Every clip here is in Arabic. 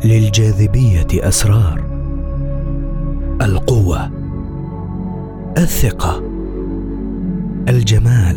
للجاذبية أسرار. القوة، الثقة، الجمال،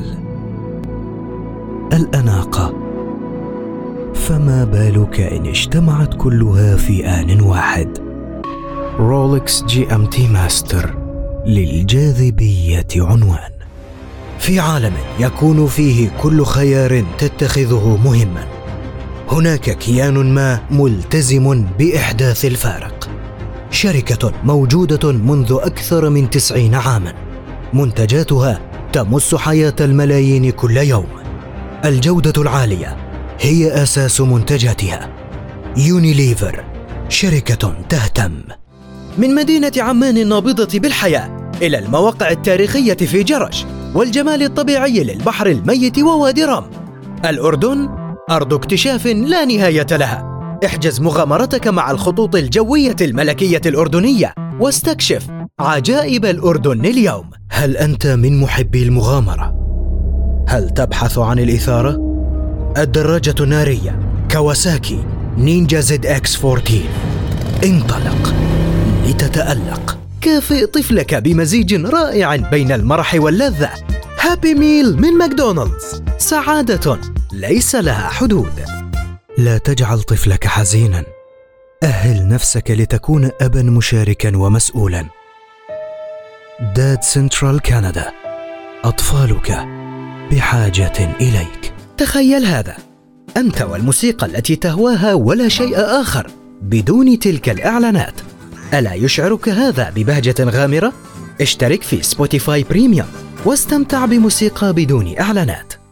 الأناقة. فما بالك إن اجتمعت كلها في آن واحد؟ رولكس GMT ماستر للجاذبية عنوان. في عالم يكون فيه كل خيار تتخذه مهما، هناك كيان ما ملتزم بإحداث الفارق. شركة موجودة منذ أكثر من 90 عاما، منتجاتها تمس حياة الملايين كل يوم. الجودة العالية هي أساس منتجاتها. يونيليفر، شركة تهتم. من مدينة عمان النابضة بالحياة إلى المواقع التاريخية في جرش والجمال الطبيعي للبحر الميت ووادي رام، الأردن أرض اكتشاف لا نهاية لها. احجز مغامرتك مع الخطوط الجوية الملكية الأردنية واستكشف عجائب الأردن اليوم. هل أنت من محبي المغامرة؟ هل تبحث عن الإثارة؟ الدراجة النارية كواساكي نينجا ZX14. انطلق لتتألق. كافئ طفلك بمزيج رائع بين المرح واللذة. هابي ميل من ماكدونالدز، سعادة ليس لها حدود. لا تجعل طفلك حزينا، أهل نفسك لتكون أبا مشاركا ومسؤولا. داد سنترال كندا، أطفالك بحاجة إليك. تخيل هذا، أنت والموسيقى التي تهواها ولا شيء آخر بدون تلك الإعلانات. ألا يشعرك هذا ببهجة غامرة؟ اشترك في سبوتيفاي بريميوم واستمتع بموسيقى بدون إعلانات.